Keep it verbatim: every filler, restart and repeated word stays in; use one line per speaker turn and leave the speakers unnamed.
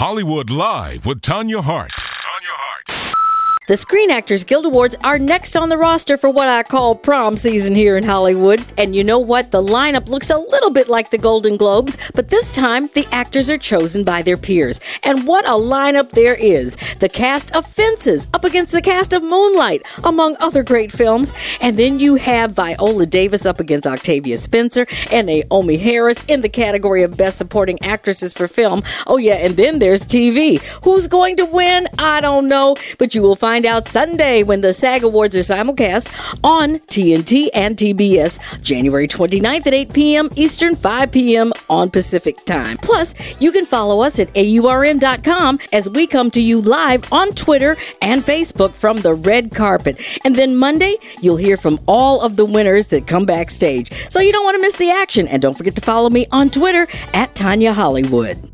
Hollywood Live with Tanya Hart.
The Screen Actors Guild Awards are next on the roster for what I call prom season here in Hollywood. And you know what? The lineup looks a little bit like the Golden Globes, but this time the actors are chosen by their peers. And what a lineup there is. The cast of Fences up against the cast of Moonlight, among other great films. And then you have Viola Davis up against Octavia Spencer and Naomi Harris in the category of Best Supporting Actresses for Film. Oh yeah, and then there's T V. Who's going to win? I don't know, but you will find Find out Sunday when the SAG Awards are simulcast on T N T and T B S, January twenty-ninth at eight p.m. Eastern, five p.m. on Pacific Time. Plus, you can follow us at A U R N dot com as we come to you live on Twitter and Facebook from the red carpet. And then Monday, you'll hear from all of the winners that come backstage. So you don't want to miss the action. And don't forget to follow me on Twitter at Tanya Hollywood.